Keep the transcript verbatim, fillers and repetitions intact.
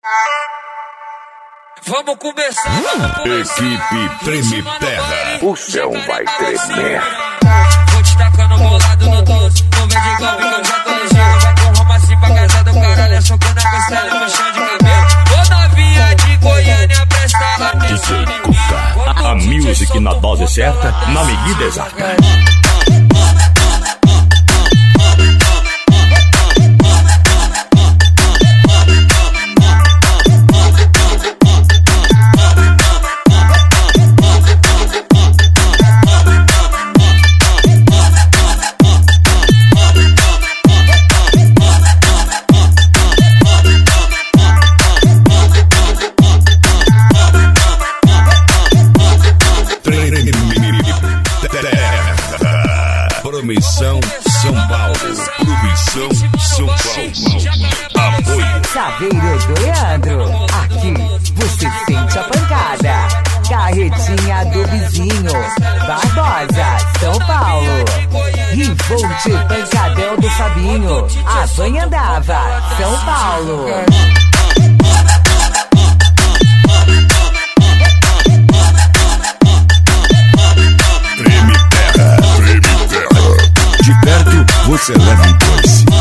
Vamos começar, vamos começar. Equipe Treme Terra. O chão vai tremer. Vou te tacando bolado no doce. Vou ver de igual que eu já tô ligeiro. Vai com romance pra casa do caralho. É soco na costela e puxão de cabelo. Ô novinha de Goiânia, presta atenção. D J Cuca. A music na dose certa, na medida exata. Promissão São Paulo. Promissão São Paulo. Apoio Saveiro do Leandro. Aqui você sente a pancada. Carretinha do vizinho. Barbosa, São Paulo. Rivolte, Pancadão do Fabinho. Apanhandava, São Paulo. Treme Terra. Treme Terra. De perto você leva um coice.